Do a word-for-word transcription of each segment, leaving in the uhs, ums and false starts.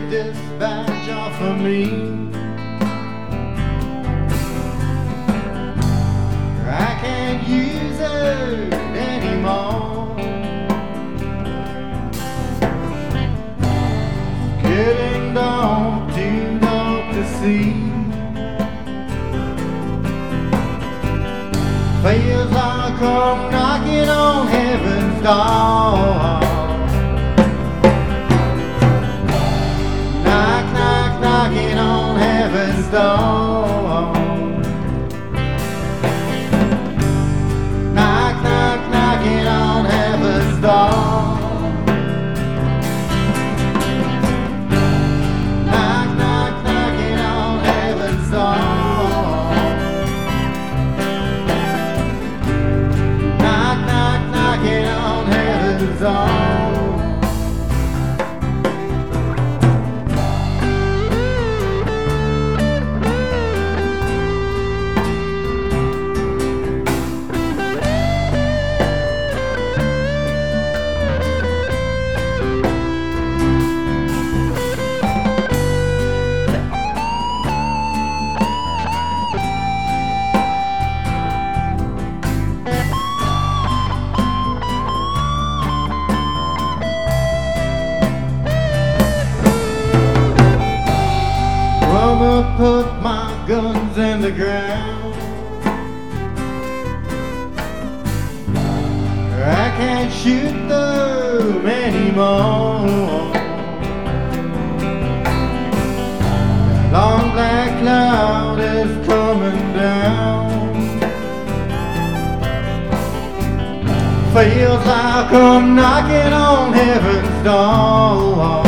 take this badge off of me. I can't use it anymore. Getting dark, too dark to see. Feels like I'm knocking on heaven's door. Knock, knock, knocking on heaven's door. Knock, knock, knocking on heaven's door. Knock, knock, knocking on heaven's door. Knocking on heaven's door. I'ma put my guns in the ground. I can't shoot them anymore. That long black cloud is coming down. Feels like I'm knocking on heaven's door.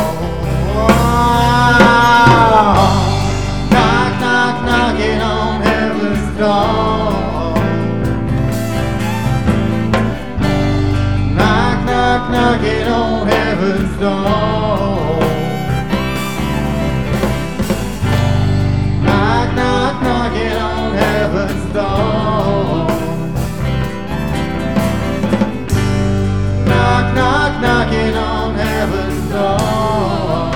Knocking on heaven's door. Knock, knock, knocking on heaven's door. Knock, knock, knocking on heaven's door. Knock, knock, knocking on heaven's door.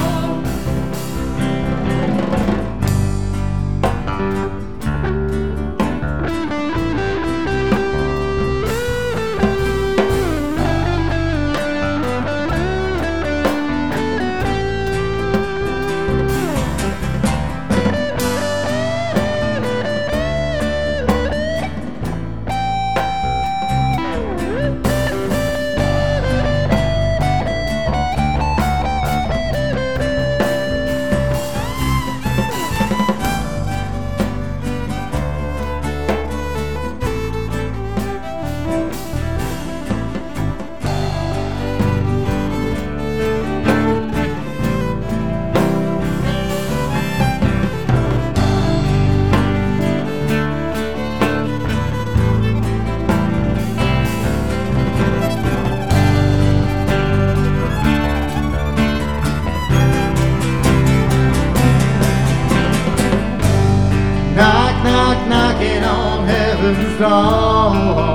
Knock, knock, knocking on heaven's door.